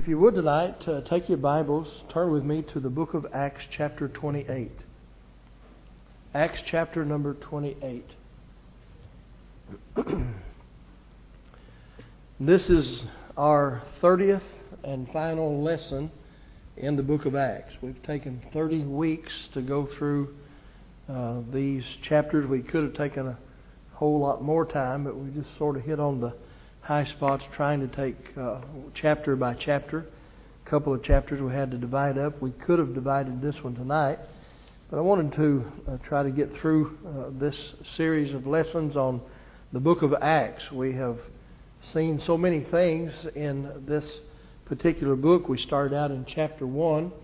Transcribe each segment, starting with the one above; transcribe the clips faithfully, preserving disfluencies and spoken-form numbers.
If you would tonight, uh, take your Bibles, turn with me to the book of Acts chapter twenty-eight. Acts chapter number twenty-eight. This is our thirtieth and final lesson in the book of Acts. We've taken thirty weeks to go through uh, these chapters. We could have taken a whole lot more time, but we just sort of hit on the high spots trying to take uh, chapter by chapter. A couple of chapters we had to divide up. We could have divided this one tonight, but I wanted to uh, try to get through uh, this series of lessons on the book of Acts. We have seen so many things in this particular book. We started out in chapter one,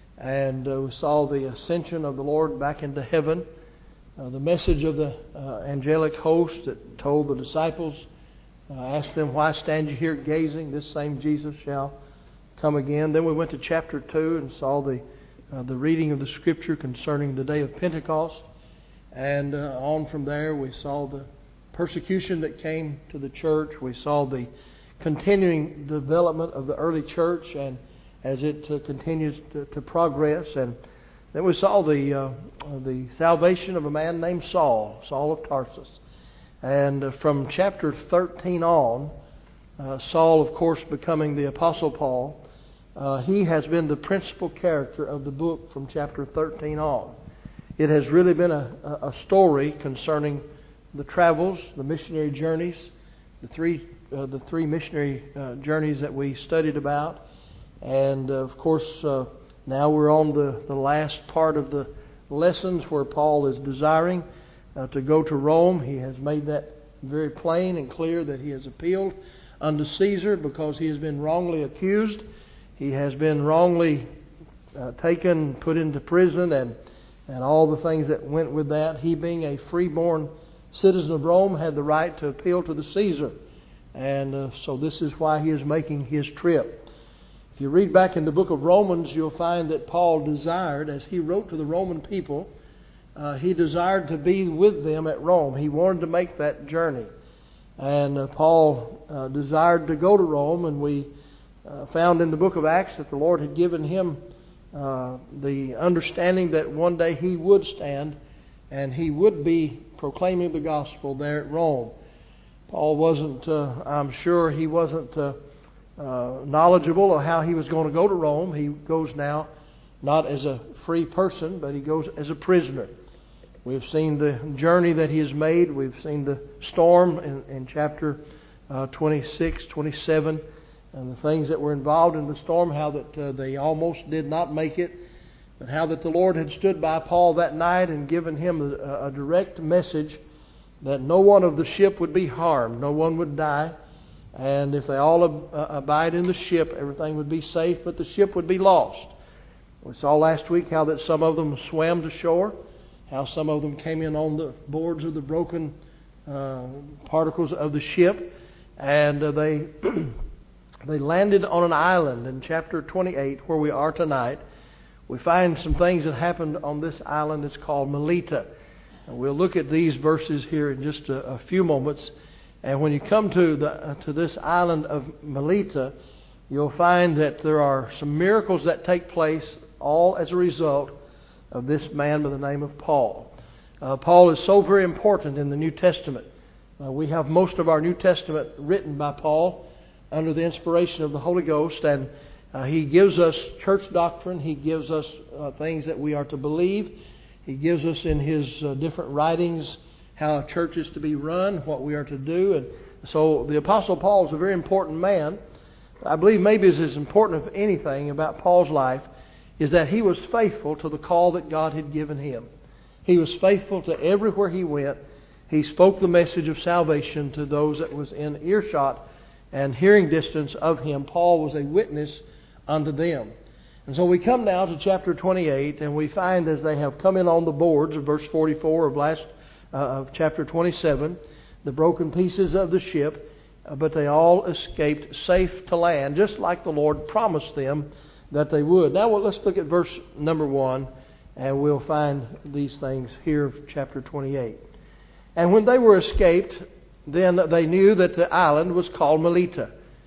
and uh, we saw the ascension of the Lord back into heaven, uh, the message of the uh, angelic host that told the disciples, Uh, asked them, "Why stand you here gazing? This same Jesus shall come again." Then we went to chapter two and saw the uh, the reading of the Scripture concerning the day of Pentecost. And uh, on from there we saw the persecution that came to the church. We saw the continuing development of the early church and as it uh, continues to, to progress. And then we saw the uh, the salvation of a man named Saul, Saul of Tarsus. And from chapter thirteen on, uh, Saul, of course, becoming the Apostle Paul, uh, he has been the principal character of the book from chapter thirteen on. It has really been a, a story concerning the travels, the missionary journeys, the three uh, the three missionary uh, journeys that we studied about. And, uh, of course, uh, now we're on the, the last part of the lessons where Paul is desiring Uh, to go to Rome. He has made that very plain and clear that he has appealed unto Caesar because he has been wrongly accused. He has been wrongly uh, taken, put into prison, and, and all the things that went with that. He, being a freeborn citizen of Rome, had the right to appeal to the Caesar. And uh, so this is why he is making his trip. If you read back in the book of Romans, you'll find that Paul desired, as he wrote to the Roman people, Uh, he desired to be with them at Rome. He wanted to make that journey. And uh, Paul uh, desired to go to Rome, and we uh, found in the book of Acts that the Lord had given him uh, the understanding that one day he would stand and he would be proclaiming the gospel there at Rome. Paul wasn't, uh, I'm sure he wasn't uh, uh, knowledgeable of how he was going to go to Rome. He goes now not as a free person, but he goes as a prisoner. We've seen the journey that he has made. We've seen the storm in, in chapter uh, twenty-six, twenty-seven, and the things that were involved in the storm, how that uh, they almost did not make it, but how that the Lord had stood by Paul that night and given him a, a direct message that no one of the ship would be harmed, no one would die, and if they all ab- uh, abide in the ship, everything would be safe, but the ship would be lost. We saw last week how that some of them swam to shore, how some of them came in on the boards of the broken uh, particles of the ship, and uh, they they landed on an island. In chapter twenty-eight, where we are tonight, we find some things that happened on this island. It's called Melita. And we'll look at these verses here in just a, a few moments. And when you come to the uh, to this island of Melita, you'll find that there are some miracles that take place, all as a result of this man by the name of Paul. Uh, Paul is so very important in the New Testament. Uh, we have most of our New Testament written by Paul under the inspiration of the Holy Ghost, and uh, he gives us church doctrine. He gives us uh, things that we are to believe. He gives us in his uh, different writings how a church is to be run, what we are to do. And so the Apostle Paul is a very important man. I believe maybe is as important of anything about Paul's life is that he was faithful to the call that God had given him. He was faithful to everywhere he went. He spoke the message of salvation to those that was in earshot and hearing distance of him. Paul was a witness unto them. And so we come now to chapter twenty-eight, and we find as they have come in on the boards of verse forty-four of last uh, of chapter twenty-seven, the broken pieces of the ship, uh, but they all escaped safe to land, just like the Lord promised them that they would. Now well, let's look at verse number one, and we'll find these things here of chapter twenty-eight. And when they were escaped, then they knew that the island was called Melita.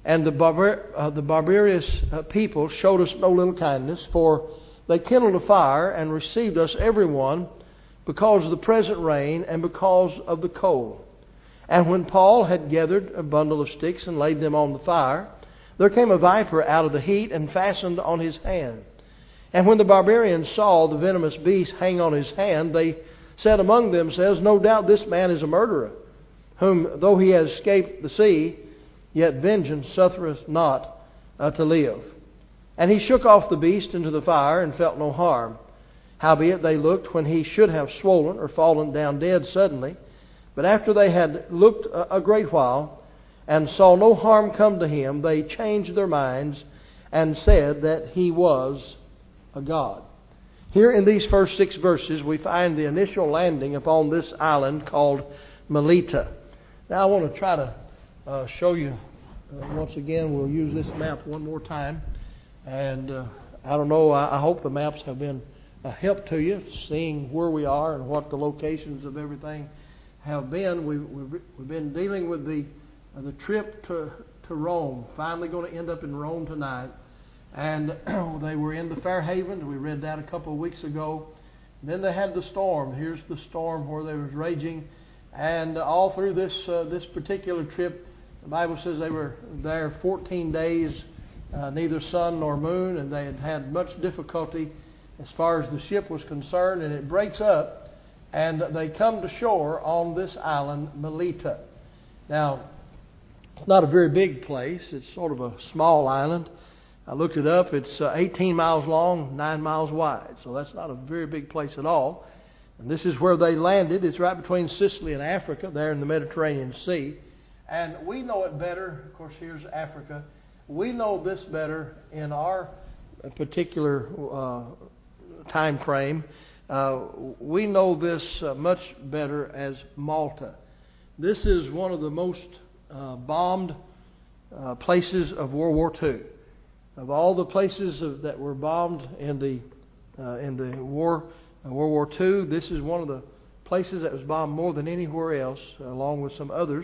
And the, barbar- uh, the barbarous uh, people showed us no little kindness, for they kindled a fire and received us every one because of the present rain and because of the cold. And when Paul had gathered a bundle of sticks and laid them on the fire, there came a viper out of the heat and fastened on his hand. And when the barbarians saw the venomous beast hang on his hand, they said among themselves, "No doubt this man is a murderer, whom though he has escaped the sea, yet vengeance suffereth not uh, to live." And he shook off the beast into the fire and felt no harm. Howbeit they looked when he should have swollen or fallen down dead suddenly. But after they had looked a great while and saw no harm come to him, they changed their minds and said that he was a god. Here in these first six verses we find the initial landing upon this island called Melita. Now I want to try to uh, show you, uh, once again, we'll use this map one more time. And uh, I don't know, I, I hope the maps have been a help to you, seeing where we are and what the locations of everything have been. We, we've, we've been dealing with the uh, the trip to, to Rome. Finally going to end up in Rome tonight. And they were in the Fair Haven. We read that a couple of weeks ago. Then they had the storm. Here's the storm where they was raging. And all through this uh, this particular trip, the Bible says they were there fourteen days, uh, neither sun nor moon, and they had had much difficulty as far as the ship was concerned. And it breaks up, and they come to shore on this island, Melita. Now, it's not a very big place. It's sort of a small island. I looked it up. It's uh, eighteen miles long, nine miles wide. So that's not a very big place at all. And this is where they landed. It's right between Sicily and Africa, there in the Mediterranean Sea. And we know it better. Of course, here's Africa. We know this better in our particular uh, time frame. Uh, we know this uh, much better as Malta. This is one of the most uh, bombed uh, places of World War Two. Of all the places of, that were bombed in the uh, in the war, uh, World War Two, this is one of the places that was bombed more than anywhere else, along with some others.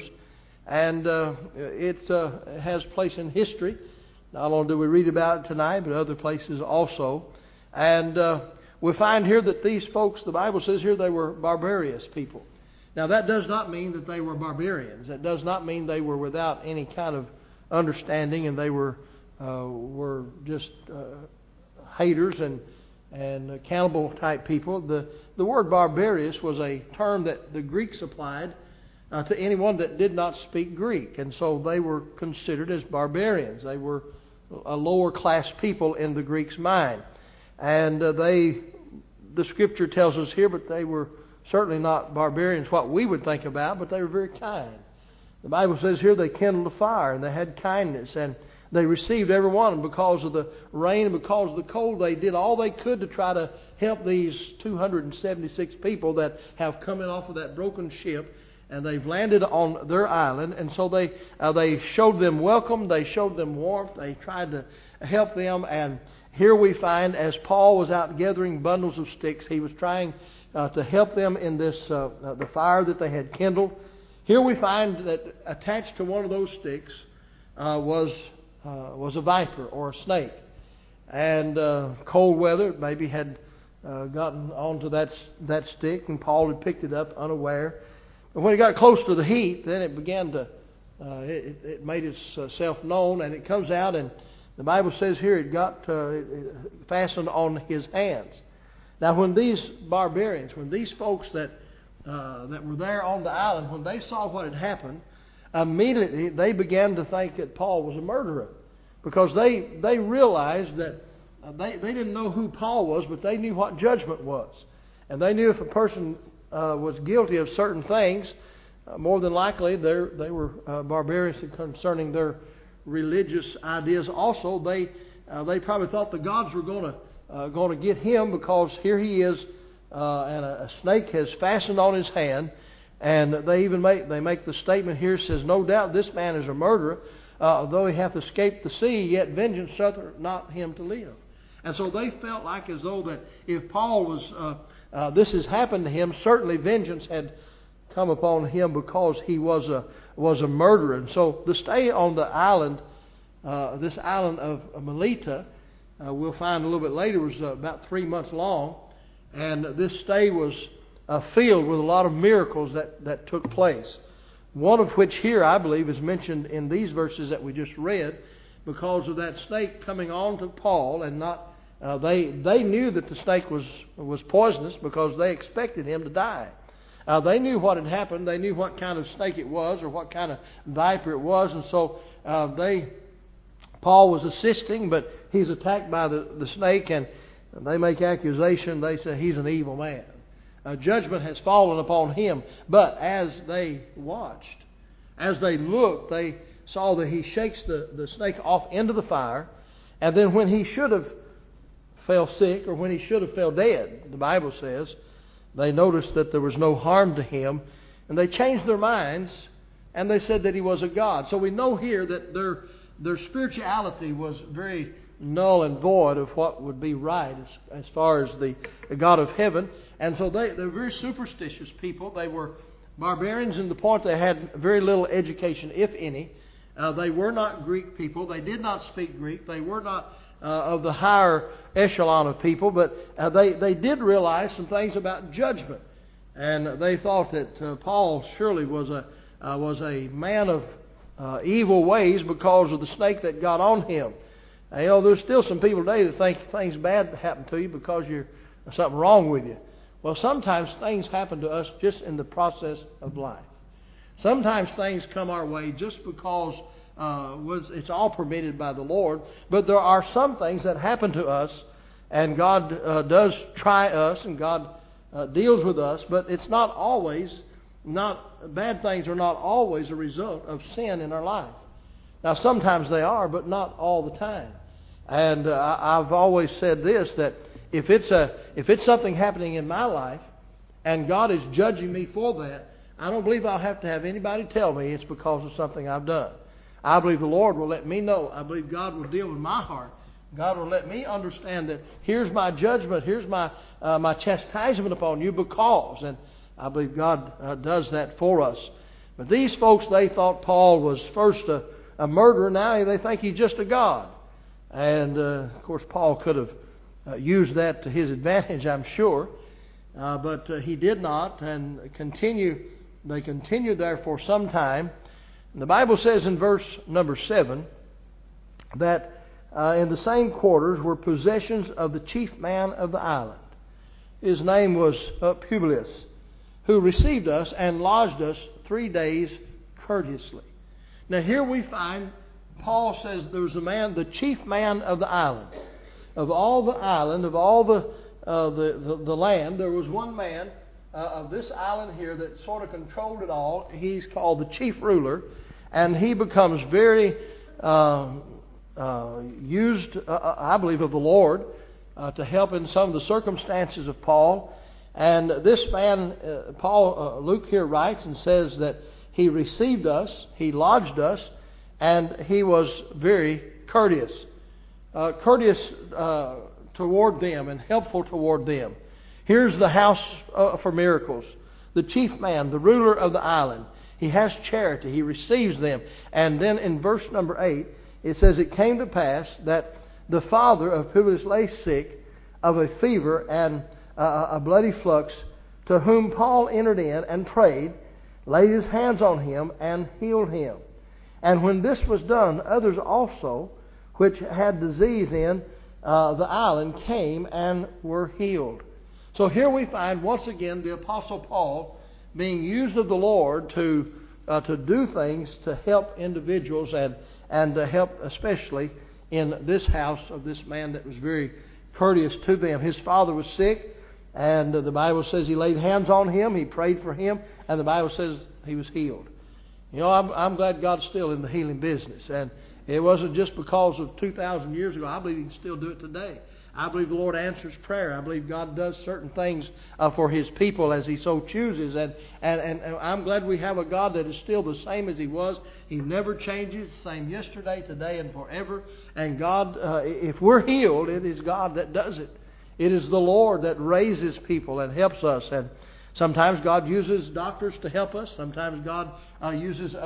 And uh, it uh, has place in history. Not only do we read about it tonight, but other places also. And uh, we find here that these folks, the Bible says here, they were barbarous people. Now that does not mean that they were barbarians. That does not mean they were without any kind of understanding and they were uh, were just uh, haters and and cannibal type people. The the word barbarous was a term that the Greeks applied uh, to anyone that did not speak Greek, and so they were considered as barbarians. They were a lower class people in the Greeks' mind. And uh, they, the Scripture tells us here, but they were certainly not barbarians, what we would think about, but they were very kind. The Bible says here they kindled a fire and they had kindness and they received every one. And because of the rain and because of the cold, they did all they could to try to help these two hundred seventy-six people that have come in off of that broken ship. And they've landed on their island. And so they uh, they showed them welcome. They showed them warmth. They tried to help them. And here we find, as Paul was out gathering bundles of sticks, he was trying uh, to help them in this uh, uh, the fire that they had kindled. Here we find that attached to one of those sticks uh, was uh, was a viper or a snake. And uh, cold weather maybe had uh, gotten onto that that stick, and Paul had picked it up unaware. And when it got close to the heat, then it began to uh, it, it made itself known, and it comes out and. The Bible says here it got uh, it fastened on his hands. Now, when these barbarians, when these folks that uh, that were there on the island, when they saw what had happened, immediately they began to think that Paul was a murderer, because they they realized that uh, they they didn't know who Paul was, but they knew what judgment was, and they knew if a person uh, was guilty of certain things, uh, more than likely they they were uh, barbarians concerning their religious ideas. Also, they uh, they probably thought the gods were going to uh, going to get him, because here he is, uh, and a, a snake has fastened on his hand. And they even make they make the statement here, says, "No doubt this man is a murderer, uh, though he hath escaped the sea, yet vengeance suffereth not him to live." And so they felt like as though that if Paul was uh, uh, this has happened to him, certainly vengeance had come upon him because he was a was a murderer. And so the stay on the island uh, this island of Melita, uh, we'll find a little bit later, was uh, about three months long. And this stay was uh, filled with a lot of miracles that, that took place. One of which here, I believe, is mentioned in these verses that we just read, because of that snake coming on to Paul, and not uh, they they knew that the snake was was poisonous because they expected him to die. Uh, they knew what had happened. They knew what kind of snake it was, or what kind of viper it was, and so uh, they Paul was assisting, but he's attacked by the, the snake, and they make accusation. They say he's an evil man. Uh, judgment has fallen upon him. But as they watched, as they looked, they saw that he shakes the, the snake off into the fire. And then when he should have fell sick, or when he should have fell dead, the Bible says, they noticed that there was no harm to him. And they changed their minds, and they said that he was a god. So we know here that their, their spirituality was very null and void of what would be right as, as far as the, the God of heaven. And so they, they were very superstitious people. They were barbarians in the point they had very little education, if any. Uh, they were not Greek people. They did not speak Greek. They were not uh, of the higher echelon of people. But uh, they, they did realize some things about judgment. And they thought that uh, Paul surely was a, uh, was a man of uh, evil ways because of the snake that got on him. Now, you know, there's still some people today that think things bad happen to you because you're there's something wrong with you. Well, sometimes things happen to us just in the process of life. Sometimes things come our way just because uh, it's all permitted by the Lord. But there are some things that happen to us, and God uh, does try us, and God uh, deals with us. But it's not always, not bad things are not always a result of sin in our life. Now, sometimes they are, but not all the time. And uh, I've always said this, that if it's a if it's something happening in my life, and God is judging me for that, I don't believe I'll have to have anybody tell me it's because of something I've done. I believe the Lord will let me know. I believe God will deal with my heart. God will let me understand that here's my judgment, here's my uh, my chastisement upon you because, and I believe God uh, does that for us. But these folks, they thought Paul was first a a murderer. Now they think he's just a god. And, uh, of course, Paul could have uh, used that to his advantage, I'm sure. Uh, but uh, he did not. And continue. they continued there for some time. And the Bible says in verse number seven that uh, in the same quarters were possessions of the chief man of the island. His name was uh, Publius, who received us and lodged us three days courteously. Now here we find, Paul says there was a man, the chief man of the island. Of all the island, of all the uh, the, the, the land, there was one man uh, of this island here that sort of controlled it all. He's called the chief ruler. And he becomes very uh, uh, used, uh, I believe, of the Lord uh, to help in some of the circumstances of Paul. And this man, uh, Paul, uh, Luke here writes and says that he received us, he lodged us, and he was very courteous. Uh, courteous uh, toward them and helpful toward them. Here's the house uh, for miracles. The chief man, the ruler of the island. He has charity. He receives them. And then in verse number eight, it says, it came to pass that the father of Publius lay sick of a fever and uh, a bloody flux, to whom Paul entered in and prayed, laid his hands on him, and healed him. And when this was done, others also, which had disease in uh, the island, came and were healed. So here we find once again the Apostle Paul being used of the Lord to uh, to do things to help individuals and and to help especially in this house of this man that was very courteous to them. His father was sick, and uh, the Bible says he laid hands on him, he prayed for him, and the Bible says he was healed. You know, I'm, I'm glad God's still in the healing business, and it wasn't just because of two thousand years ago. I believe He can still do it today. I believe the Lord answers prayer. I believe God does certain things uh, for His people as He so chooses. And, and, and, and I'm glad we have a God that is still the same as He was. He never changes, same yesterday, today, and forever. And God, uh, if we're healed, it is God that does it. It is the Lord that raises people and helps us. And sometimes God uses doctors to help us. Sometimes God uh, uses other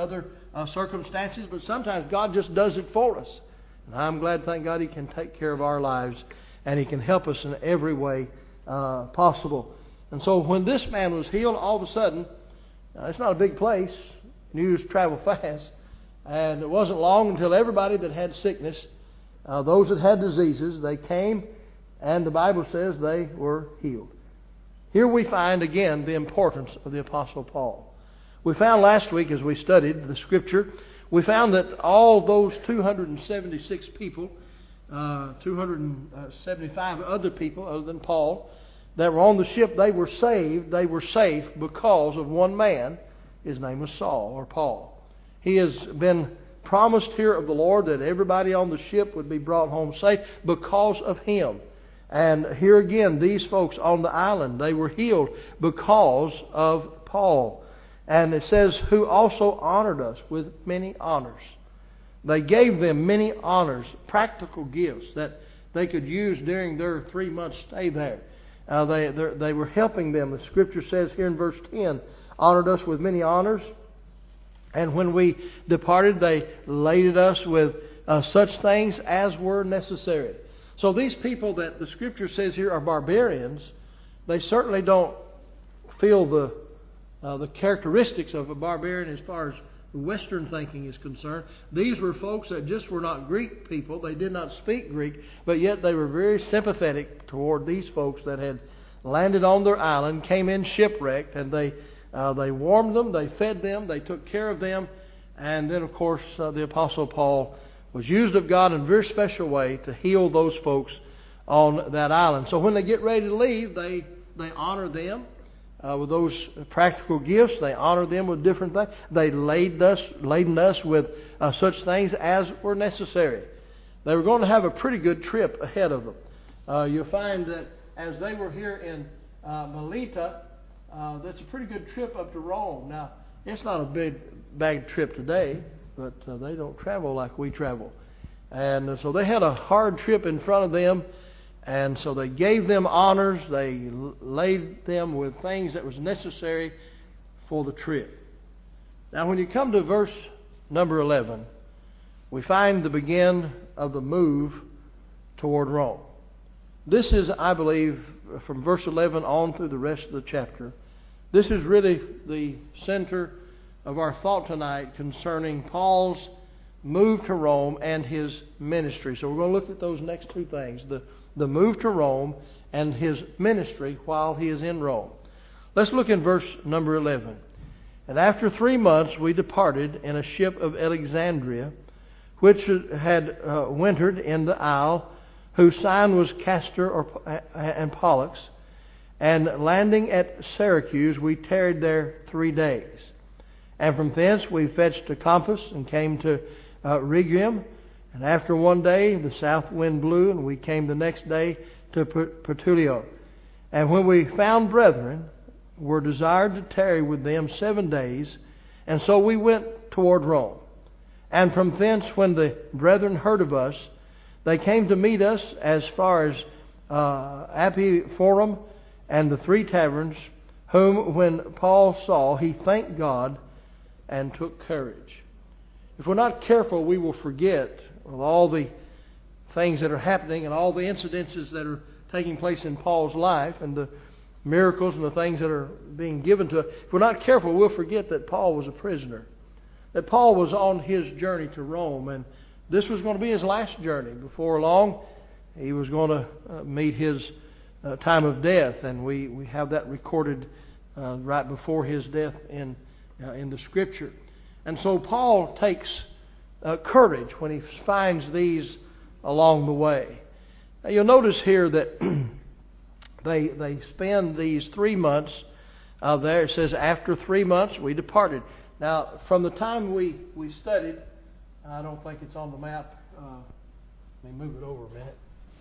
uh, circumstances, but sometimes God just does it for us. And I'm glad, thank God, He can take care of our lives and He can help us in every way uh, possible. And so when this man was healed, all of a sudden, uh, it's not a big place. News travel fast. And it wasn't long until everybody that had sickness, uh, those that had diseases, they came, and the Bible says they were healed. Here we find again the importance of the Apostle Paul. We found last week as we studied the Scripture, we found that all those two hundred seventy-six people, uh, two hundred seventy-five other people other than Paul, that were on the ship, they were saved, they were safe because of one man. His name was Saul or Paul. He has been promised here of the Lord that everybody on the ship would be brought home safe because of him. And here again, these folks on the island, they were healed because of Paul. And it says, who also honored us with many honors. They gave them many honors, practical gifts that they could use during their three month stay there. Uh, they, they were helping them. The Scripture says here in verse ten, honored us with many honors. And when we departed, they laded us with uh, such things as were necessary. So these people that the Scripture says here are barbarians, they certainly don't feel the uh, the characteristics of a barbarian as far as Western thinking is concerned. These were folks that just were not Greek people. They did not speak Greek, but yet they were very sympathetic toward these folks that had landed on their island, came in shipwrecked, and they Uh, they warmed them, they fed them, they took care of them. And then, of course, uh, the Apostle Paul was used of God in a very special way to heal those folks on that island. So when they get ready to leave, they, they honor them uh, with those practical gifts. They honor them with different things. They laden us, laden us with uh, such things as were necessary. They were going to have a pretty good trip ahead of them. Uh, you'll find that as they were here in uh, Melita, Uh, that's a pretty good trip up to Rome. Now, it's not a big bag trip today, but uh, they don't travel like we travel. And uh, so they had a hard trip in front of them, and so they gave them honors. They l- laid them with things that was necessary for the trip. Now, when you come to verse number eleven, we find the begin of the move toward Rome. This is, I believe, from verse eleven on through the rest of the chapter, this is really the center of our thought tonight concerning Paul's move to Rome and his ministry. So we're going to look at those next two things, the, the move to Rome and his ministry while he is in Rome. Let's look in verse number eleven. And after three months we departed in a ship of Alexandria, which had uh, wintered in the isle, whose sign was Castor or, and Pollux. And landing at Syracuse, we tarried there three days. And from thence we fetched a compass and came to uh, Rhegium. And after one day the south wind blew, and we came the next day to Puteoli. And when we found brethren, were desired to tarry with them seven days. And so we went toward Rome. And from thence, when the brethren heard of us, they came to meet us as far as uh, Amphiforum and the three taverns, whom when Paul saw, he thanked God and took courage. If we're not careful, we will forget of all the things that are happening and all the incidences that are taking place in Paul's life and the miracles and the things that are being given to us. If we're not careful, we'll forget that Paul was a prisoner. That Paul was on his journey to Rome, and this was going to be his last journey. Before long, he was going to uh, meet his uh, time of death, and we, we have that recorded uh, right before his death in uh, in the Scripture. And so Paul takes uh, courage when he finds these along the way. Now you'll notice here that they they spend these three months uh, there. It says, after three months we departed. Now, from the time we, we studied, I don't think it's on the map. Uh, let me move it over a minute.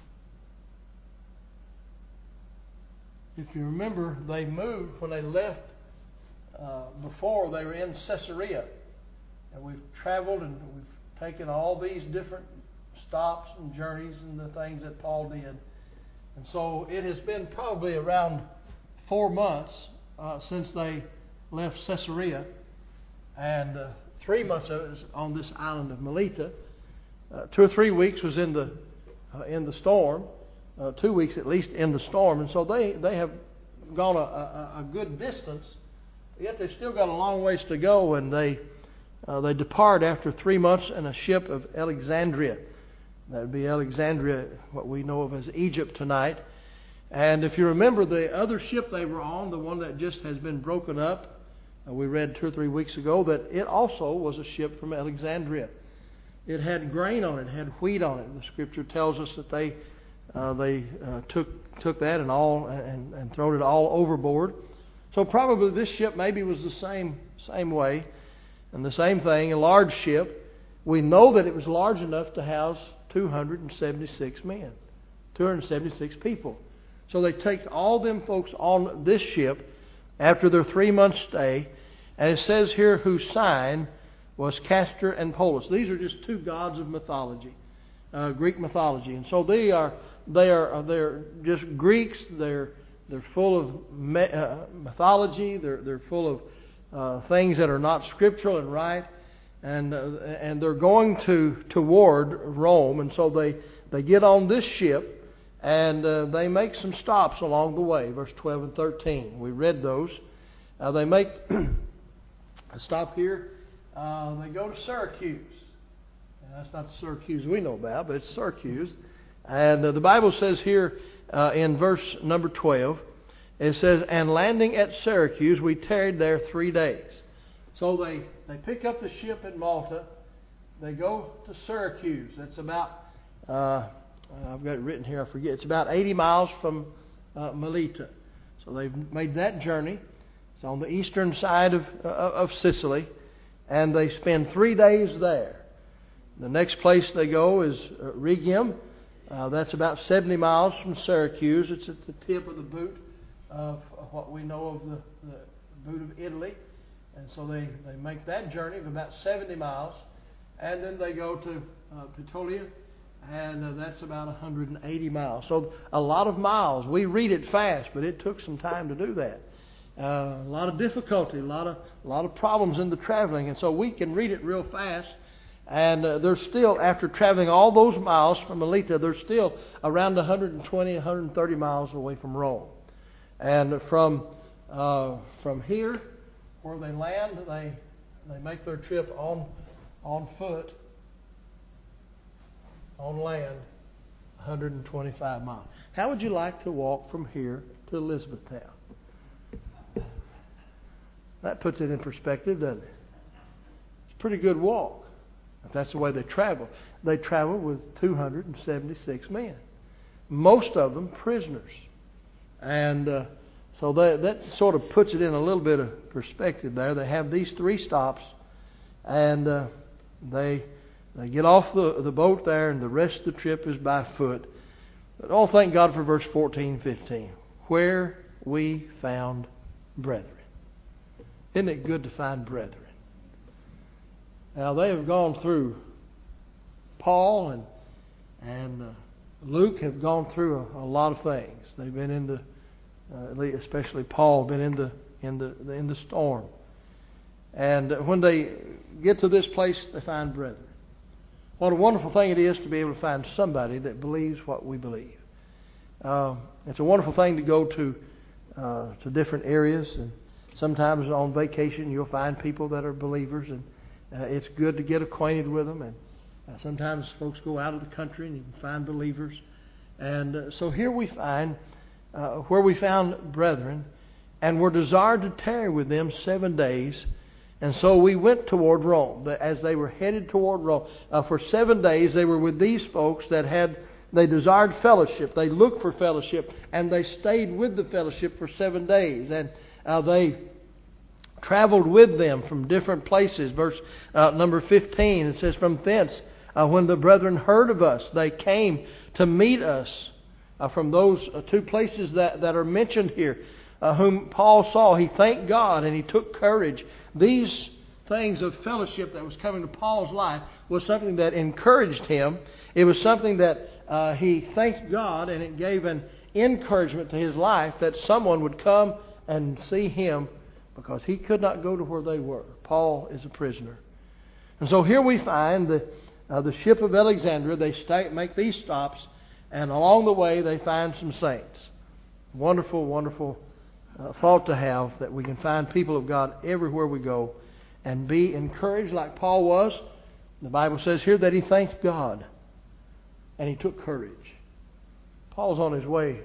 If you remember, they moved when they left. Uh, before they were in Caesarea. And we've traveled and we've taken all these different stops and journeys and the things that Paul did. And so it has been probably around four months uh, since they left Caesarea. And uh, three months of it was on this island of Melita. Uh, two or three weeks was in the uh, in the storm. Uh, two weeks at least in the storm, and so they, they have gone a, a, a good distance. Yet they've still got a long ways to go, and they uh, they depart after three months in a ship of Alexandria. That would be Alexandria, what we know of as Egypt tonight. And if you remember the other ship they were on, the one that just has been broken up, uh, we read two or three weeks ago that it also was a ship from Alexandria. It had grain on it, it had wheat on it. The Scripture tells us that they uh, they uh, took took that and all and, and thrown it all overboard. So probably this ship maybe was the same same way, and the same thing, a large ship. We know that it was large enough to house two hundred seventy-six men, two hundred seventy-six people. So they take all them folks on this ship after their three month stay, and it says here whose sign was Castor and Pollux. These are just two gods of mythology, uh, Greek mythology, and so they are they are they're just Greeks. They're they're full of me, uh, mythology. They're they're full of uh, things that are not scriptural and right, and uh, and they're going to toward Rome, and so they they get on this ship. And uh, they make some stops along the way, verse twelve and thirteen. We read those. Uh, they make a stop here. Uh, they go to Syracuse. And that's not the Syracuse we know about, but it's Syracuse. And uh, the Bible says here uh, in verse number twelve, it says, "And landing at Syracuse, we tarried there three days." So they, they pick up the ship in Malta. They go to Syracuse. That's about... Uh, I've got it written here, I forget. It's about eighty miles from uh, Melita. So they've made that journey. It's on the eastern side of, uh, of Sicily. And they spend three days there. The next place they go is uh, Rhegium. Uh, that's about seventy miles from Syracuse. It's at the tip of the boot of what we know of the, the boot of Italy. And so they, they make that journey of about seventy miles. And then they go to uh, Puteoli. And uh, that's about one hundred eighty miles. So a lot of miles. We read it fast, but it took some time to do that. Uh, a lot of difficulty, a lot of a lot of problems in the traveling. And so we can read it real fast. And uh, they're still, after traveling all those miles from Melita, they're still around one hundred twenty, one hundred thirty miles away from Rome. And from uh, from here, where they land, they they make their trip on on foot. On land, one hundred twenty-five miles. How would you like to walk from here to Elizabethtown? That puts it in perspective, doesn't it? It's a pretty good walk. If that's the way they travel. They travel with two hundred seventy-six men. Most of them prisoners. And uh, so that, that sort of puts it in a little bit of perspective there. They have these three stops, and uh, they... They get off the, the boat there, and the rest of the trip is by foot. But oh, thank God for verse fourteen, fifteen. Where we found brethren. Isn't it good to find brethren? Now, they have gone through, Paul and and uh, Luke have gone through a, a lot of things. They've been in the, uh, especially Paul, been in the in the in the storm. And when they get to this place, they find brethren. What a wonderful thing it is to be able to find somebody that believes what we believe. Uh, it's a wonderful thing to go to uh, to different areas, and sometimes on vacation you'll find people that are believers, and uh, it's good to get acquainted with them. And uh, sometimes folks go out of the country and you can find believers. And uh, so here we find uh, where we found brethren, and were desired to tarry with them seven days. And so we went toward Rome. As they were headed toward Rome, uh, for seven days they were with these folks that had, they desired fellowship. They looked for fellowship, and they stayed with the fellowship for seven days. And uh, they traveled with them from different places. Verse uh, number fifteen, it says, "From thence, uh, when the brethren heard of us, they came to meet us." Uh, from those uh, two places that, that are mentioned here, uh, whom Paul saw, he thanked God and he took courage. These things of fellowship that was coming to Paul's life was something that encouraged him. It was something that uh, he thanked God, and it gave an encouragement to his life that someone would come and see him, because he could not go to where they were. Paul is a prisoner. And so here we find the, uh, the ship of Alexandria. They stay, make these stops, and along the way they find some saints. Wonderful, wonderful uh, thought to have, that we can find people of God everywhere we go and be encouraged like Paul was. The Bible says here that he thanked God and he took courage. Paul's on his way,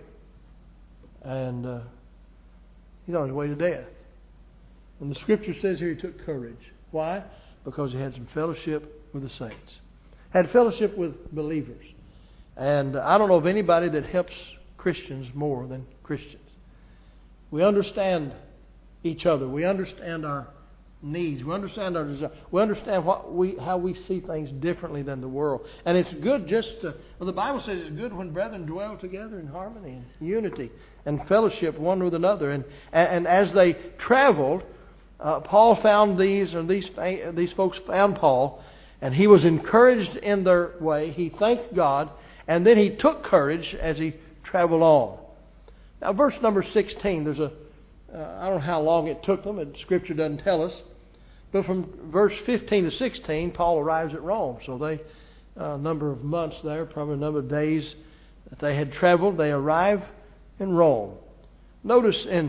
and uh, he's on his way to death. And the Scripture says here he took courage. Why? Because he had some fellowship with the saints. Had fellowship with believers. And I don't know of anybody that helps Christians more than Christians. We understand each other. We understand our needs. We understand our desires. We understand what we how we see things differently than the world. And it's good just to, well, the Bible says it's good when brethren dwell together in harmony and unity and fellowship one with another. And and, and as they traveled, uh, Paul found these, and these these folks found Paul, and he was encouraged in their way. He thanked God, and then he took courage as he traveled on. Now, verse number sixteen, there's a, uh, I don't know how long it took them, and Scripture doesn't tell us, but from verse fifteen to sixteen, Paul arrives at Rome. So they, a number of months there, probably a number of days that they had traveled, they arrive in Rome. Notice in,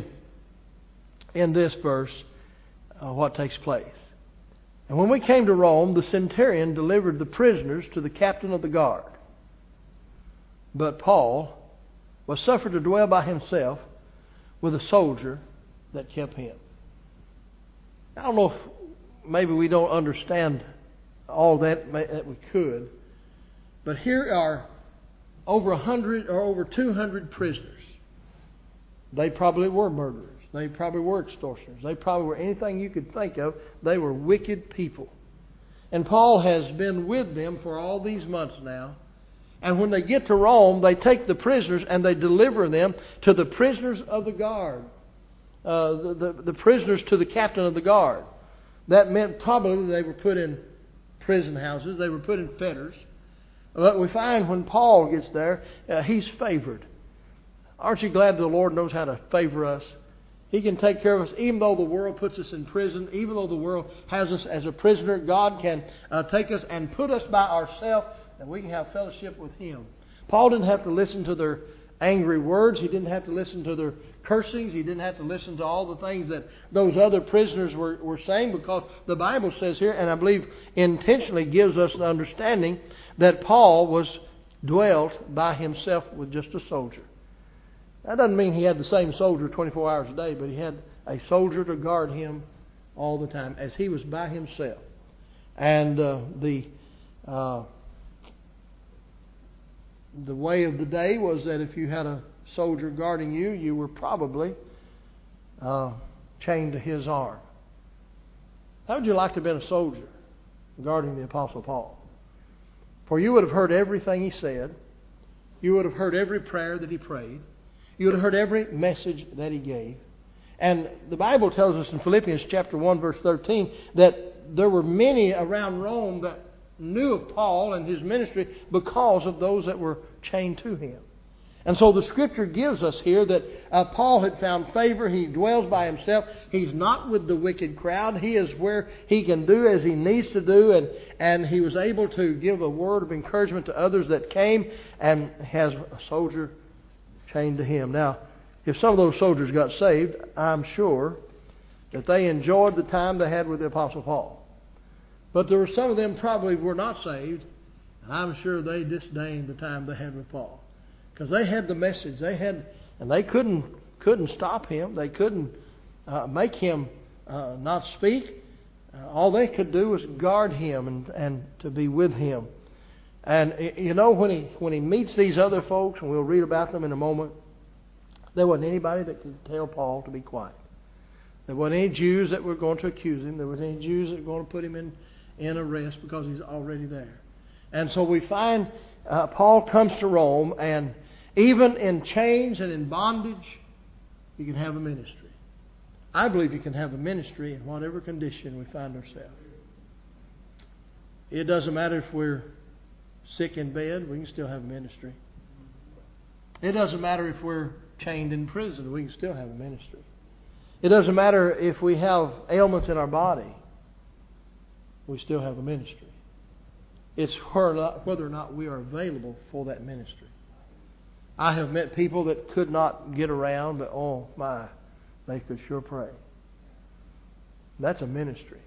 in this verse uh, what takes place. And when we came to Rome, the centurion delivered the prisoners to the captain of the guard. But Paul was suffered to dwell by himself with a soldier that kept him. I don't know if maybe we don't understand all that that we could, but here are over a hundred or over two hundred prisoners. They probably were murderers. They probably were extortioners. They probably were anything you could think of. They were wicked people. And Paul has been with them for all these months now. And when they get to Rome, they take the prisoners and they deliver them to the prisoners of the guard. Uh, the, the, the prisoners to the captain of the guard. That meant probably they were put in prison houses. They were put in fetters. But we find when Paul gets there, uh, he's favored. Aren't you glad the Lord knows how to favor us? He can take care of us even though the world puts us in prison. Even though the world has us as a prisoner, God can uh, take us and put us by ourselves, and we can have fellowship with Him. Paul didn't have to listen to their angry words. He didn't have to listen to their cursings. He didn't have to listen to all the things that those other prisoners were, were saying, because the Bible says here, and I believe intentionally gives us an understanding, that Paul was dwelt by himself with just a soldier. That doesn't mean he had the same soldier twenty-four hours a day, but he had a soldier to guard him all the time as he was by himself. And uh, the uh, the way of the day was that if you had a soldier guarding you, you were probably uh, chained to his arm. How would you like to have been a soldier guarding the Apostle Paul? For you would have heard everything he said. You would have heard every prayer that he prayed. You would have heard every message that he gave. And the Bible tells us in Philippians chapter one, verse thirteen, that there were many around Rome that knew of Paul and his ministry because of those that were chained to him. And so the Scripture gives us here that uh, Paul had found favor. He dwells by himself. He's not with the wicked crowd. He is where he can do as he needs to do. And, and he was able to give a word of encouragement to others that came, and has a soldier chained to him. Now, if some of those soldiers got saved, I'm sure that they enjoyed the time they had with the Apostle Paul. But there were some of them probably were not saved, and I'm sure they disdained the time they had with Paul. Because they had the message. They had, and they couldn't couldn't stop him. They couldn't uh, make him uh, not speak. Uh, all they could do was guard him and, and to be with him. And you know, when he when he meets these other folks, and we'll read about them in a moment, there wasn't anybody that could tell Paul to be quiet. There wasn't any Jews that were going to accuse him. There wasn't any Jews that were going to put him in, in arrest because he's already there. And so we find uh, Paul comes to Rome, and even in chains and in bondage, you can have a ministry. I believe you can have a ministry in whatever condition we find ourselves. It doesn't matter if we're sick in bed, we can still have a ministry. It doesn't matter if we're chained in prison, we can still have a ministry. It doesn't matter if we have ailments in our body. we still have a ministry. It's whether or not we are available for that ministry. I have met people that could not get around, but oh my, they could sure pray. That's a ministry.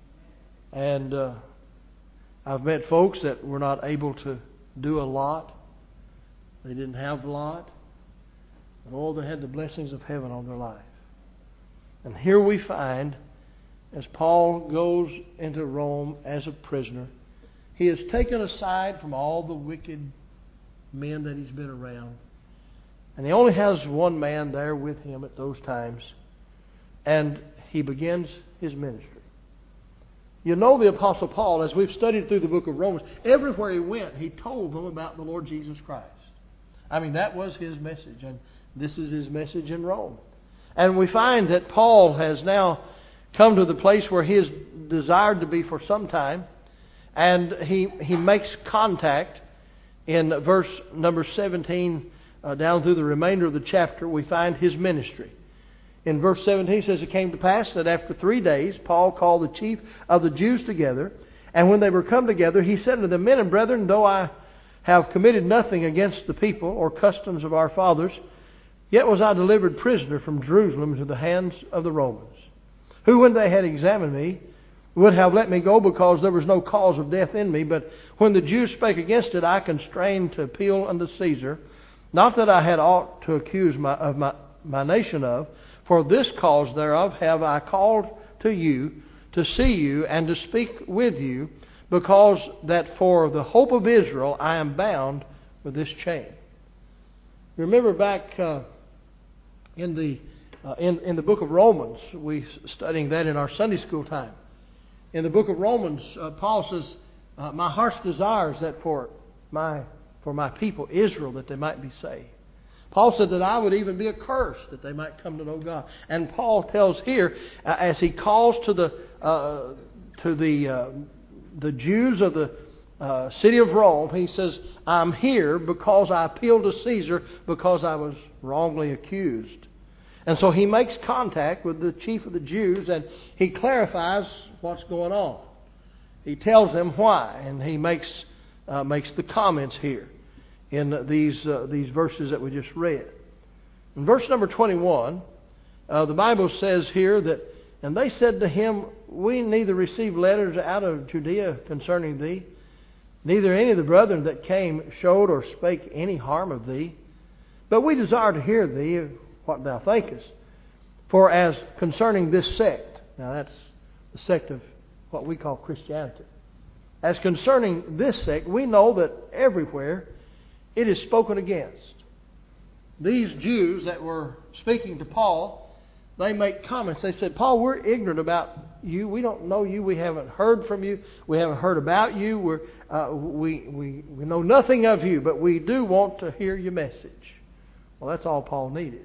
And uh, I've met folks that were not able to do a lot. They didn't have a lot. But oh, they had the blessings of heaven on their life. And here we find, as Paul goes into Rome as a prisoner, he is taken aside from all the wicked men that he's been around. And he only has one man there with him at those times. And he begins his ministry. You know the Apostle Paul, as we've studied through the book of Romans, everywhere he went, he told them about the Lord Jesus Christ. I mean, that was his message. And this is his message in Rome. And we find that Paul has now come to the place where he has desired to be for some time. And he, he makes contact in verse number seventeen, uh, down through the remainder of the chapter, we find his ministry. In verse seventeen, it says, "It came to pass that after three days, Paul called the chief of the Jews together. And when they were come together, he said unto them, Men and brethren, though I have committed nothing against the people or customs of our fathers, yet was I delivered prisoner from Jerusalem into the hands of the Romans, who when they had examined me, would have let me go because there was no cause of death in me. But when the Jews spake against it, I constrained to appeal unto Caesar. Not that I had aught to accuse my, of my, my nation of. For this cause thereof have I called to you, to see you, and to speak with you, because that for the hope of Israel I am bound with this chain." Remember back uh, in the uh, in, in the book of Romans, we studying that in our Sunday school time. In the book of Romans, uh, Paul says, uh, "My heart's desire is that for my for my people Israel, that they might be saved." Paul said that I would even be accursed, that they might come to know God. And Paul tells here, uh, as he calls to the uh, to the uh, the Jews of the uh, city of Rome, he says, "I'm here because I appealed to Caesar because I was wrongly accused." And so he makes contact with the chief of the Jews and he clarifies what's going on. He tells them why, and he makes uh, makes the comments here in these uh, these verses that we just read. In verse number twenty-one, uh, the Bible says here that, "And they said to him, We neither received letters out of Judea concerning thee, neither any of the brethren that came showed or spake any harm of thee. But we desire to hear thee what thou thinkest. For as concerning this sect," now that's the sect of what we call Christianity. "As concerning this sect, we know that everywhere it is spoken against." These Jews that were speaking to Paul, they make comments. They said, "Paul, we're ignorant about you. We don't know you. We haven't heard from you. We haven't heard about you. We're, uh, we, we, we know nothing of you, but we do want to hear your message." Well, that's all Paul needed.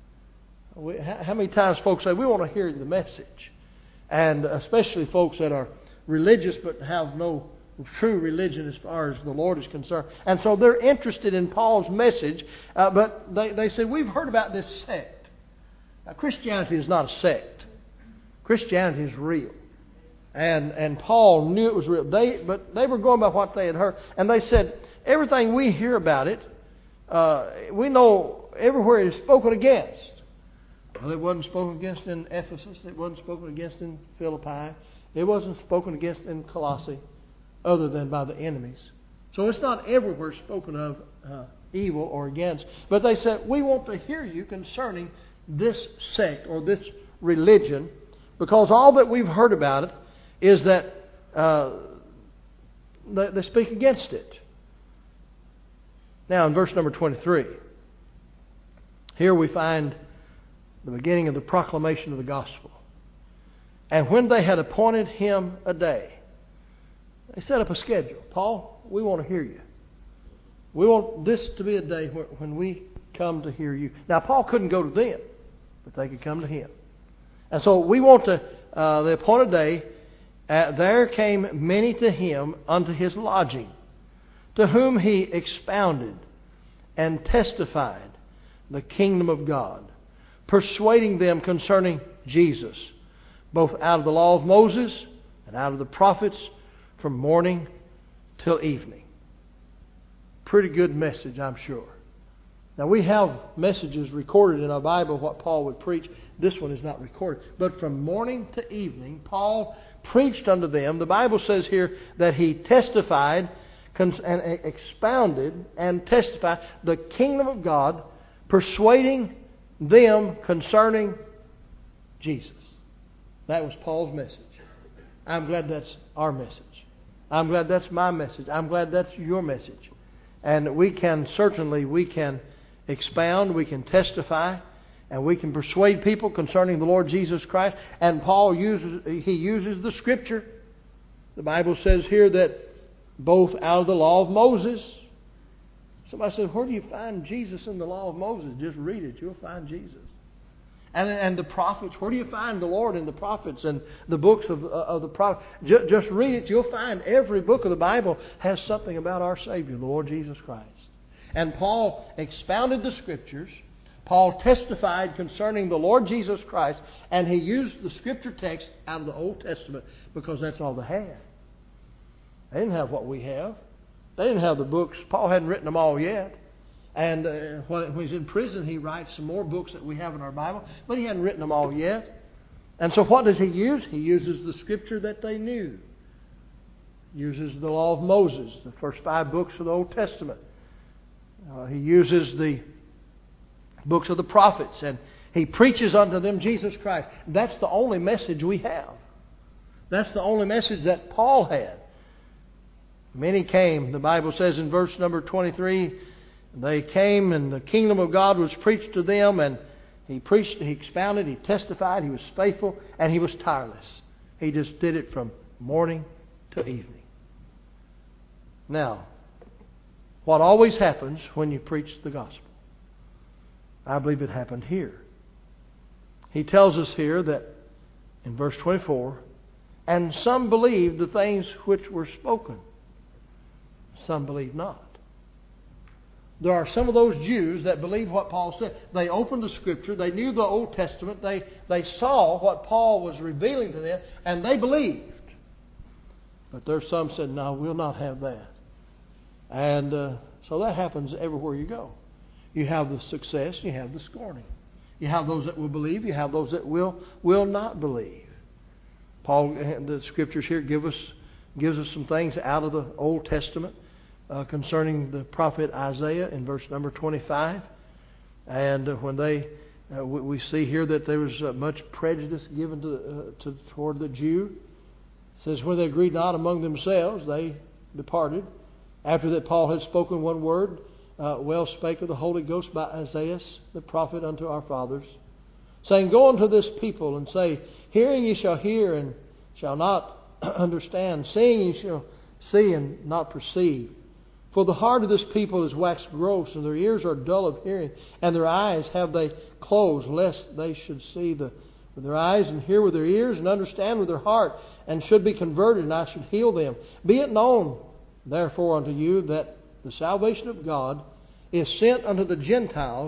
We, how many times folks say, we want to hear the message? And especially folks that are religious but have no true religion as far as the Lord is concerned. And so they're interested in Paul's message, uh, but they, they say, "We've heard about this sect." Now, Christianity is not a sect. Christianity is real. And and Paul knew it was real. They But they were going by what they had heard. And they said, everything we hear about it, uh, we know everywhere it is spoken against. Well, it wasn't spoken against in Ephesus. It wasn't spoken against in Philippi. It wasn't spoken against in Colossae, other than by the enemies. So it's not everywhere spoken of uh, evil or against. But they said, "We want to hear you concerning this sect or this religion, because all that we've heard about it is that uh, they, they speak against it." Now in verse number twenty-three, here we find the beginning of the proclamation of the gospel. "And when they had appointed him a day," they set up a schedule. "Paul, we want to hear you. We want this to be a day when we come to hear you." Now, Paul couldn't go to them, but they could come to him. And so we want to, uh, the appointed day, uh, there came many to him unto his lodging, to whom he expounded and testified the kingdom of God, persuading them concerning Jesus, both out of the law of Moses and and out of the prophets from morning till evening. Pretty good message, I'm sure. Now, we have messages recorded in our Bible, what Paul would preach. This one is not recorded. But from morning to evening, Paul preached unto them. The Bible says here that he testified and expounded and testified the kingdom of God, persuading them concerning Jesus. That was Paul's message. I'm glad that's our message. I'm glad that's my message. I'm glad that's your message. And we can, certainly, we can expound, we can testify, and we can persuade people concerning the Lord Jesus Christ. And Paul uses, he uses the Scripture. The Bible says here that both out of the law of Moses. Somebody says, where do you find Jesus in the law of Moses? Just read it, you'll find Jesus. And, and the prophets, where do you find the Lord in the prophets and the books of, of the prophets? Just, just read it, you'll find every book of the Bible has something about our Savior, the Lord Jesus Christ. And Paul expounded the Scriptures. Paul testified concerning the Lord Jesus Christ. And he used the Scripture text out of the Old Testament because that's all they had. They didn't have what we have. They didn't have the books. Paul hadn't written them all yet. And uh, when he's in prison, he writes some more books that we have in our Bible. But he hadn't written them all yet. And so what does he use? He uses the Scripture that they knew. He uses the law of Moses, the first five books of the Old Testament. Uh, he uses the books of the prophets, and he preaches unto them Jesus Christ. That's the only message we have. That's the only message that Paul had. Many came, the Bible says in verse number twenty-three, they came and the kingdom of God was preached to them, and he preached, he expounded, he testified, he was faithful, and he was tireless. He just did it from morning to evening. Now, what always happens when you preach the gospel? I believe it happened here. He tells us here that in verse twenty-four, and some believed the things which were spoken. Some believed not. There are some of those Jews that believed what Paul said. They opened the Scripture. They knew the Old Testament. They, they saw what Paul was revealing to them, and they believed. But there's some said, no, we'll not have that. And uh, so that happens everywhere you go. You have the success, you have the scorning. You have those that will believe, you have those that will will not believe. Paul, the Scriptures here give us gives us some things out of the Old Testament uh, concerning the prophet Isaiah in verse number twenty-five. And uh, when they, uh, we, we see here that there was uh, much prejudice given to, uh, to toward the Jew. It says, when they agreed not among themselves, they departed. After that Paul had spoken one word, uh, well spake of the Holy Ghost by Isaiah the prophet unto our fathers, saying, go unto this people and say, hearing ye shall hear and shall not understand, seeing ye shall see and not perceive. For the heart of this people is waxed gross, and their ears are dull of hearing, and their eyes have they closed, lest they should see the, with their eyes and hear with their ears and understand with their heart, and should be converted, and I should heal them. Be it known therefore unto you that the salvation of God is sent unto the Gentiles,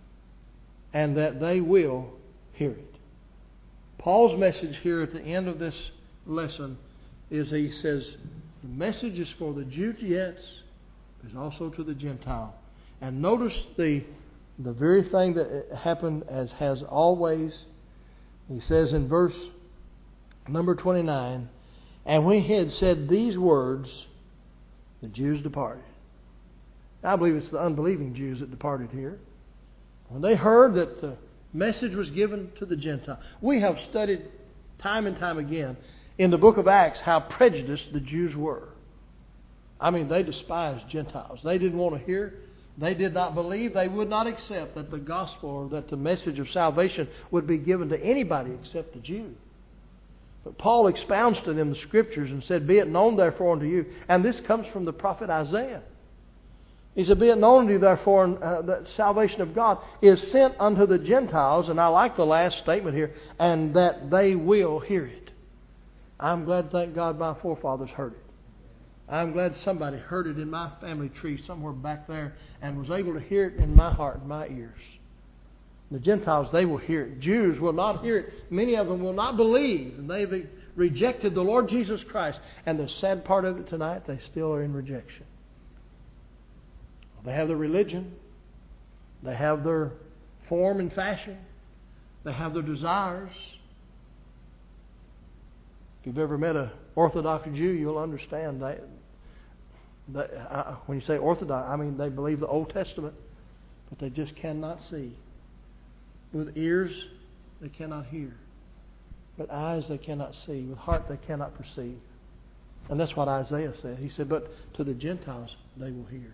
and that they will hear it. Paul's message here at the end of this lesson is he says, the message is for the Jew, yes, but it's also to the Gentile. And notice the the very thing that happened as has always. He says in verse number twenty-nine, and when he had said these words, the Jews departed. I believe it's the unbelieving Jews that departed here. When they heard that the message was given to the Gentile. We have studied time and time again in the book of Acts how prejudiced the Jews were. I mean, they despised Gentiles. They didn't want to hear. They did not believe. They would not accept that the gospel or that the message of salvation would be given to anybody except the Jew. But Paul expounds to them the Scriptures and said, be it known therefore unto you. And this comes from the prophet Isaiah. He said, be it known unto you therefore uh, that salvation of God is sent unto the Gentiles. And I like the last statement here. And that they will hear it. I'm glad, thank God, my forefathers heard it. I'm glad somebody heard it in my family tree somewhere back there and was able to hear it in my heart and my ears. The Gentiles, they will hear it. Jews will not hear it. Many of them will not believe. And they've rejected the Lord Jesus Christ. And the sad part of it tonight, they still are in rejection. They have their religion. They have their form and fashion. They have their desires. If you've ever met an Orthodox Jew, you'll understand that. that uh, when you say Orthodox, I mean they believe the Old Testament, but they just cannot see. With ears, they cannot hear. With eyes, they cannot see. With heart, they cannot perceive. And that's what Isaiah said. He said, but to the Gentiles, they will hear.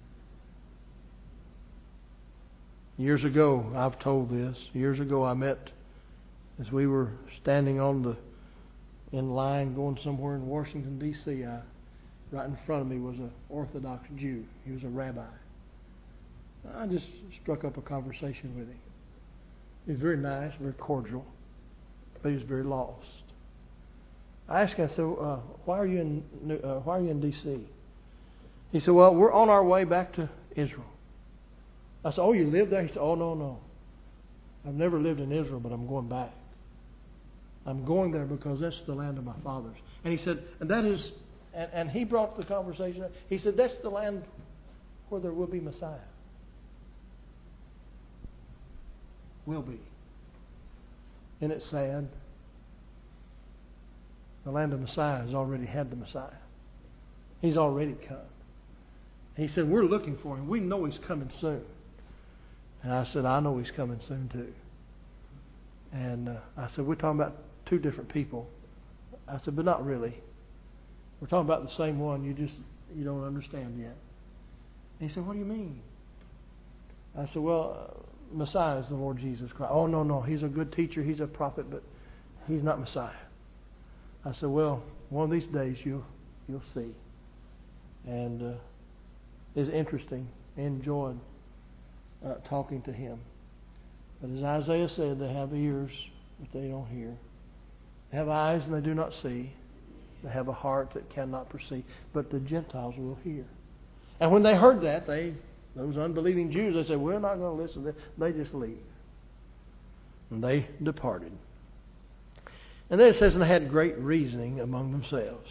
Years ago, I've told this. Years ago, I met, as we were standing on the, in line going somewhere in Washington, D C, I, right in front of me was an Orthodox Jew. He was a rabbi. I just struck up a conversation with him. He was very nice, very cordial, but he was very lost. I asked him, I said, uh, why are you in uh, why are you in D C? He said, well, we're on our way back to Israel. I said, oh, you live there? He said, oh, no, no. I've never lived in Israel, but I'm going back. I'm going there because that's the land of my fathers. And he said, and that is, and, and he brought the conversation up. He said, that's the land where there will be Messiah. Will be. Isn't it sad? The land of Messiah has already had the Messiah. He's already come. He said, we're looking for him. We know he's coming soon. And I said, I know he's coming soon too. And uh, I said, we're talking about two different people. I said, but not really. We're talking about the same one. You just, you don't understand yet. And he said, what do you mean? I said, well, uh, Messiah is the Lord Jesus Christ. Oh, no, no. He's a good teacher. He's a prophet, but he's not Messiah. I said, well, one of these days you'll, you'll see. And uh, it's interesting. I enjoyed uh, talking to him. But as Isaiah said, they have ears, but they don't hear. They have eyes and they do not see. They have a heart that cannot perceive. But the Gentiles will hear. And when they heard that, they, those unbelieving Jews, they said, we're not going to listen to them. They just leave. And they departed. And then it says, and they had great reasoning among themselves.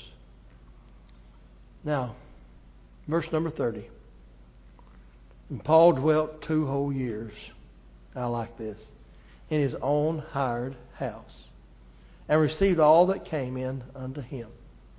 Now, verse number thirty. And Paul dwelt two whole years. I like this. In his own hired house. And received all that came in unto him.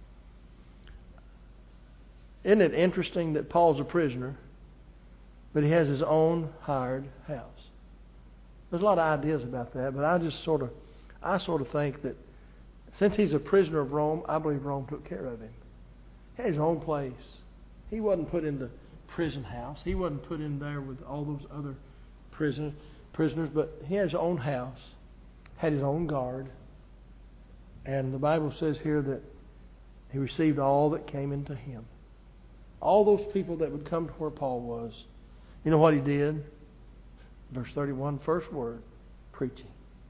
Isn't it interesting that Paul's a prisoner, but he has his own hired house? There's a lot of ideas about that, but I just sort of, I sort of think that since he's a prisoner of Rome, I believe Rome took care of him. He had his own place. He wasn't put in the prison house. He wasn't put in there with all those other prisoners, prisoners, but he had his own house, had his own guard. And the Bible says here that he received all that came into him. All those people that would come to where Paul was. You know what he did? Verse thirty-one, first word, preaching.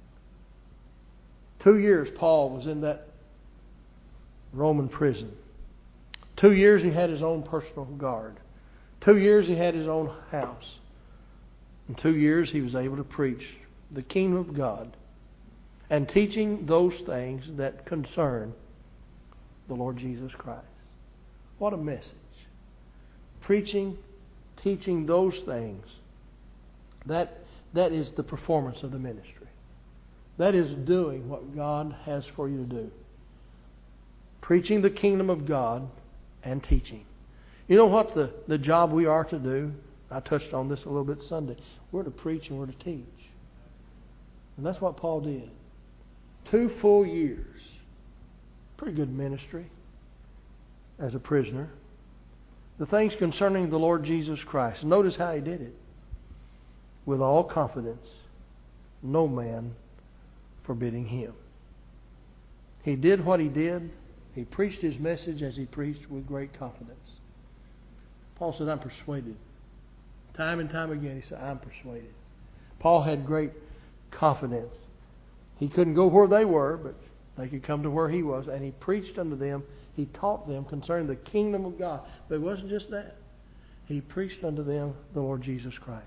Two years Paul was in that Roman prison. Two years he had his own personal guard. Two years he had his own house. In two years he was able to preach the kingdom of God and teaching those things that concern the Lord Jesus Christ. What a message. Preaching, teaching those things. That, that is the performance of the ministry. That is doing what God has for you to do. Preaching the kingdom of God and teaching. You know what the, the job we are to do? I touched on this a little bit Sunday. We're to preach and we're to teach. And that's what Paul did. Two full years. Pretty good ministry as a prisoner. The things concerning the Lord Jesus Christ. Notice how he did it. With all confidence, no man forbidding him. He did what he did. He preached his message as he preached with great confidence. Paul said, I'm persuaded. Time and time again he said, I'm persuaded. Paul had great confidence. He couldn't go where they were, but they could come to where he was. And he preached unto them. He taught them concerning the kingdom of God. But it wasn't just that. He preached unto them the Lord Jesus Christ.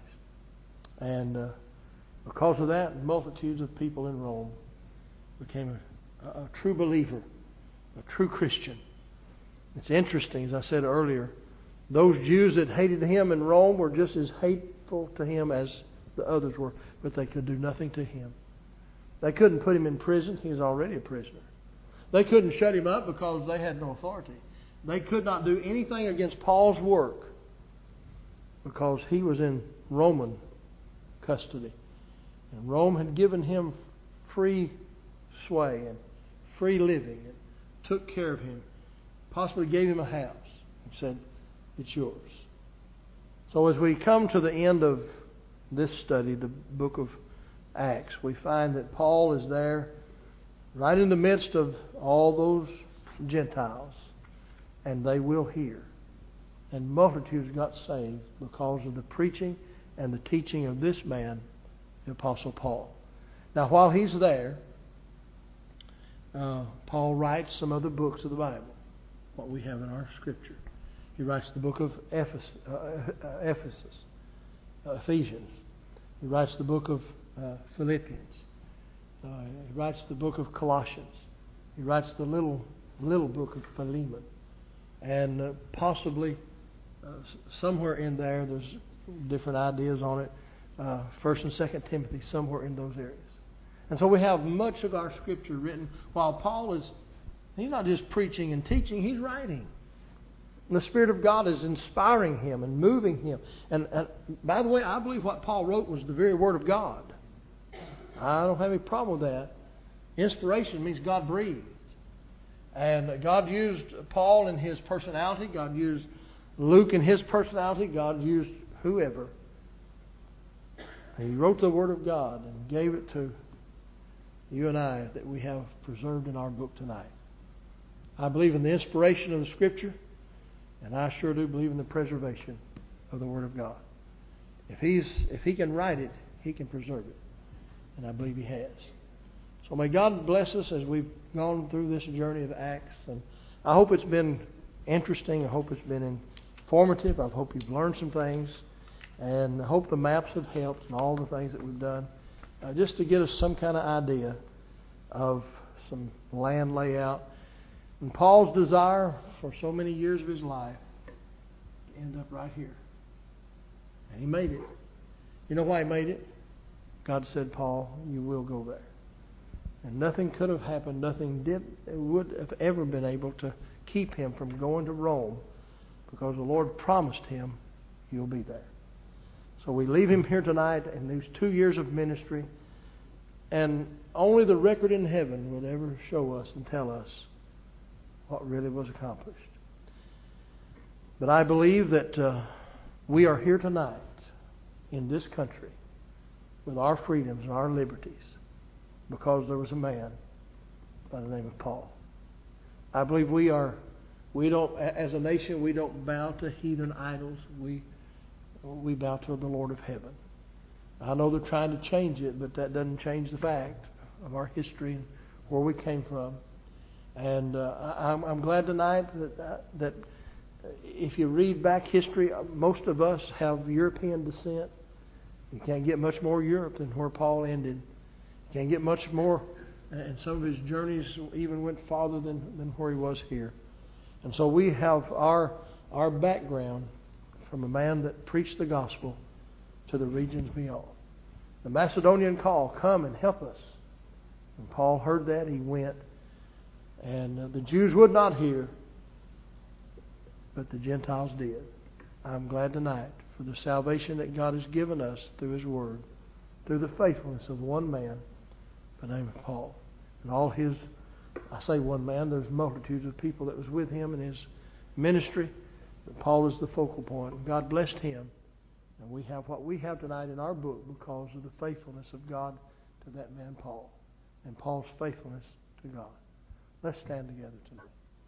And uh, because of that, multitudes of people in Rome became a, a true believer, a true Christian. It's interesting, as I said earlier, those Jews that hated him in Rome were just as hateful to him as the others were, but they could do nothing to him. They couldn't put him in prison. He was already a prisoner. They couldn't shut him up because they had no authority. They could not do anything against Paul's work because he was in Roman custody. And Rome had given him free sway and free living and took care of him. Possibly gave him a house and said, it's yours. So as we come to the end of this study, the book of Acts, we find that Paul is there right in the midst of all those Gentiles, and they will hear. And multitudes got saved because of the preaching and the teaching of this man, the Apostle Paul. Now, while he's there, uh, Paul writes some other books of the Bible, what we have in our Scripture. He writes the book of Ephesus, uh, uh, Ephesus uh, Ephesians. He writes the book of uh, Philippians. Uh, he writes the book of Colossians. He writes the little little book of Philemon. And uh, possibly uh, somewhere in there, there's different ideas on it. Uh, First and Second Timothy, somewhere in those areas. And so we have much of our Scripture written while Paul is, he's not just preaching and teaching, he's writing. And the Spirit of God is inspiring him and moving him. And, and by the way, I believe what Paul wrote was the very Word of God. I don't have any problem with that. Inspiration means God breathed. And God used Paul in his personality. God used Luke in his personality. God used whoever. And he wrote the Word of God and gave it to you and I that we have preserved in our book tonight. I believe in the inspiration of the Scripture, and I sure do believe in the preservation of the Word of God. If he's if he can write it, he can preserve it. And I believe he has. So may God bless us as we've gone through this journey of Acts. And I hope it's been interesting. I hope it's been informative. I hope you've learned some things. And I hope the maps have helped and all the things that we've done. Uh, just to get us some kind of idea of some land layout. And Paul's desire for so many years of his life to end up right here. And he made it. You know why he made it? God said, Paul, you will go there. And nothing could have happened, nothing did would have ever been able to keep him from going to Rome, because the Lord promised him, you'll be there. So we leave him here tonight in these two years of ministry, and only the record in heaven would ever show us and tell us what really was accomplished. But I believe that uh, we are here tonight in this country with our freedoms and our liberties because there was a man by the name of Paul. I believe we are, we don't, as a nation, we don't bow to heathen idols. We we bow to the Lord of heaven. I know they're trying to change it, but that doesn't change the fact of our history and where we came from. And uh, I'm, I'm glad tonight that that if you read back history, most of us have European descent. You can't get much more Europe than where Paul ended. You can't get much more, and some of his journeys even went farther than, than where he was here. And so we have our our background from a man that preached the gospel to the regions beyond. The Macedonian call, come and help us. And Paul heard that, he went. And uh, the Jews would not hear, but the Gentiles did. I'm glad tonight for the salvation that God has given us through His Word, through the faithfulness of one man by the name of Paul. And all his, I say one man, there's multitudes of people that was with him in his ministry, but Paul is the focal point. And God blessed him. And we have what we have tonight in our book because of the faithfulness of God to that man Paul, and Paul's faithfulness to God. Let's stand together tonight.